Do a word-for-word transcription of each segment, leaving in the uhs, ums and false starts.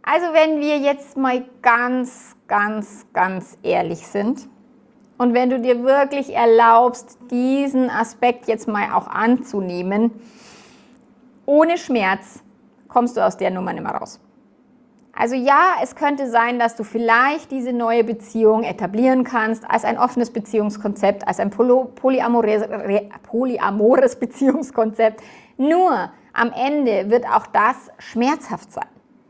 Also wenn wir jetzt mal ganz, ganz, ganz ehrlich sind und wenn du dir wirklich erlaubst, diesen Aspekt jetzt mal auch anzunehmen, ohne Schmerz kommst du aus der Nummer nicht mehr raus. Also ja, es könnte sein, dass du vielleicht diese neue Beziehung etablieren kannst als ein offenes Beziehungskonzept, als ein polyamores, polyamores Beziehungskonzept. Nur am Ende wird auch das schmerzhaft sein.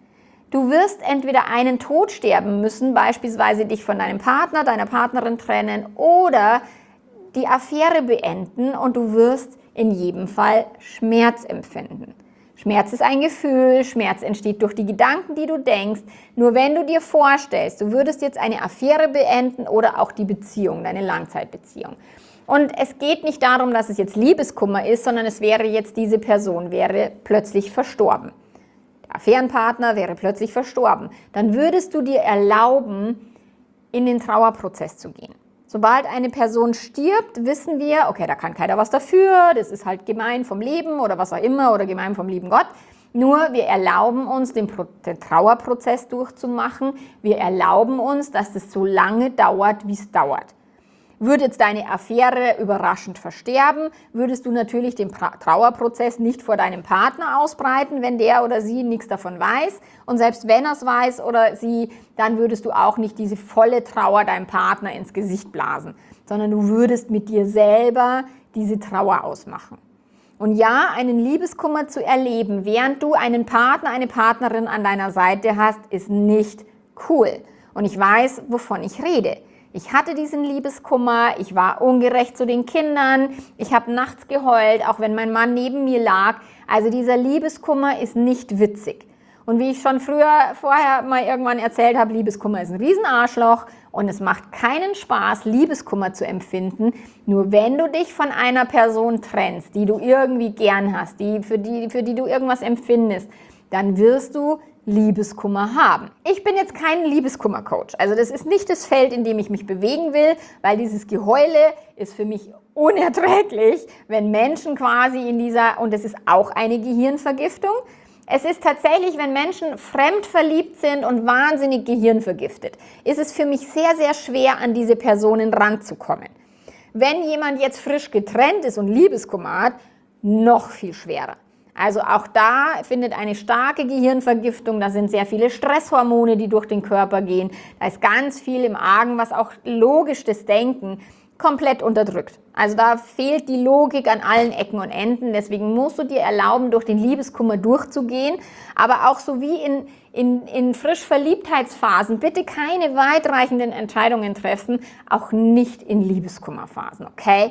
Du wirst entweder einen Tod sterben müssen, beispielsweise dich von deinem Partner, deiner Partnerin trennen oder die Affäre beenden und du wirst in jedem Fall Schmerz empfinden. Schmerz ist ein Gefühl, Schmerz entsteht durch die Gedanken, die du denkst. Nur wenn du dir vorstellst, du würdest jetzt eine Affäre beenden oder auch die Beziehung, deine Langzeitbeziehung. Und es geht nicht darum, dass es jetzt Liebeskummer ist, sondern es wäre jetzt, diese Person wäre plötzlich verstorben. Der Affärenpartner wäre plötzlich verstorben. Dann würdest du dir erlauben, in den Trauerprozess zu gehen. Sobald eine Person stirbt, wissen wir, okay, da kann keiner was dafür, das ist halt gemein vom Leben oder was auch immer oder gemein vom lieben Gott. Nur wir erlauben uns, den, Pro den Trauerprozess durchzumachen. Wir erlauben uns, dass es so lange dauert, wie es dauert. Würde jetzt deine Affäre überraschend versterben, würdest du natürlich den Trauerprozess nicht vor deinem Partner ausbreiten, wenn der oder sie nichts davon weiß. Und selbst wenn er es weiß oder sie, dann würdest du auch nicht diese volle Trauer deinem Partner ins Gesicht blasen, sondern du würdest mit dir selber diese Trauer ausmachen. Und ja, einen Liebeskummer zu erleben, während du einen Partner, eine Partnerin an deiner Seite hast, ist nicht cool. Und ich weiß, wovon ich rede. Ich hatte diesen Liebeskummer, ich war ungerecht zu den Kindern, ich habe nachts geheult, auch wenn mein Mann neben mir lag. Also dieser Liebeskummer ist nicht witzig. Und wie ich schon früher vorher mal irgendwann erzählt habe, Liebeskummer ist ein Riesenarschloch und es macht keinen Spaß, Liebeskummer zu empfinden. Nur wenn du dich von einer Person trennst, die du irgendwie gern hast, die, für, die, für die du irgendwas empfindest, dann wirst du Liebeskummer haben. Ich bin jetzt kein Liebeskummer-Coach. Also das ist nicht das Feld, in dem ich mich bewegen will, weil dieses Geheule ist für mich unerträglich, wenn Menschen quasi in dieser, und es ist auch eine Gehirnvergiftung, es ist tatsächlich, wenn Menschen fremd verliebt sind und wahnsinnig gehirnvergiftet, ist es für mich sehr, sehr schwer, an diese Personen ranzukommen. Wenn jemand jetzt frisch getrennt ist und Liebeskummer hat, noch viel schwerer. Also auch da findet eine starke Gehirnvergiftung, da sind sehr viele Stresshormone, die durch den Körper gehen, da ist ganz viel im Argen, was auch logisch das Denken komplett unterdrückt. Also da fehlt die Logik an allen Ecken und Enden, deswegen musst du dir erlauben, durch den Liebeskummer durchzugehen, aber auch so wie in, in, in Frischverliebtheitsphasen bitte keine weitreichenden Entscheidungen treffen, auch nicht in Liebeskummerphasen, okay?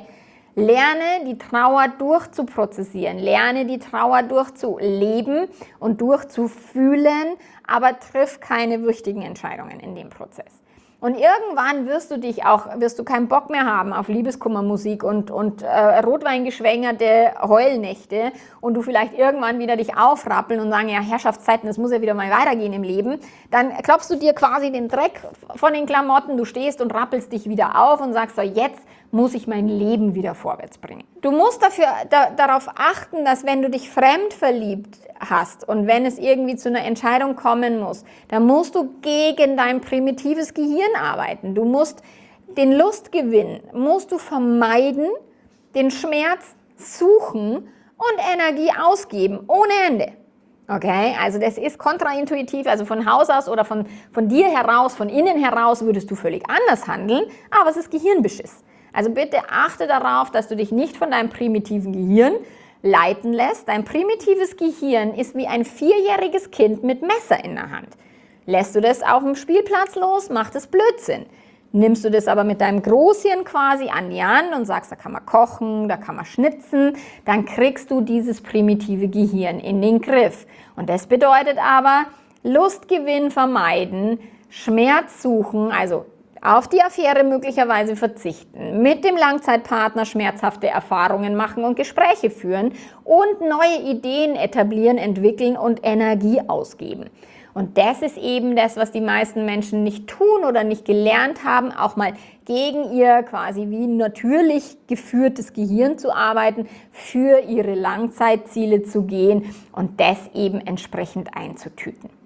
Lerne die Trauer durchzuprozessieren, lerne die Trauer durchzuleben und durchzufühlen, aber triff keine wichtigen Entscheidungen in dem Prozess. Und irgendwann wirst du dich auch, wirst du keinen Bock mehr haben auf Liebeskummermusik und, und äh, rotweingeschwängerte Heulnächte und du vielleicht irgendwann wieder dich aufrappeln und sagen, ja, Herrschaftszeiten, das muss ja wieder mal weitergehen im Leben. Dann klopfst du dir quasi den Dreck von den Klamotten, du stehst und rappelst dich wieder auf und sagst so, jetzt muss ich mein Leben wieder vorwärts bringen. Du musst dafür, da, darauf achten, dass wenn du dich fremd verliebt hast und wenn es irgendwie zu einer Entscheidung kommen muss, dann musst du gegen dein primitives Gehirn arbeiten. Du musst den Lustgewinn, musst du vermeiden, den Schmerz suchen und Energie ausgeben, ohne Ende. Okay, also das ist kontraintuitiv, also von Haus aus oder von, von dir heraus, von innen heraus würdest du völlig anders handeln, aber es ist Gehirnbeschiss. Also bitte achte darauf, dass du dich nicht von deinem primitiven Gehirn leiten lässt. Dein primitives Gehirn ist wie ein vierjähriges Kind mit Messer in der Hand. Lässt du das auf dem Spielplatz los, macht es Blödsinn. Nimmst du das aber mit deinem Großhirn quasi an die Hand und sagst, da kann man kochen, da kann man schnitzen, dann kriegst du dieses primitive Gehirn in den Griff. Und das bedeutet aber, Lustgewinn vermeiden, Schmerz suchen, also auf die Affäre möglicherweise verzichten, mit dem Langzeitpartner schmerzhafte Erfahrungen machen und Gespräche führen und neue Ideen etablieren, entwickeln und Energie ausgeben. Und das ist eben das, was die meisten Menschen nicht tun oder nicht gelernt haben, auch mal gegen ihr quasi wie natürlich geführtes Gehirn zu arbeiten, für ihre Langzeitziele zu gehen und das eben entsprechend einzutüten.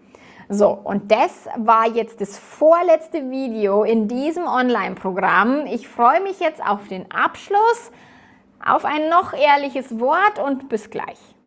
So, und das war jetzt das vorletzte Video in diesem Online-Programm. Ich freue mich jetzt auf den Abschluss, auf ein noch ehrliches Wort und bis gleich.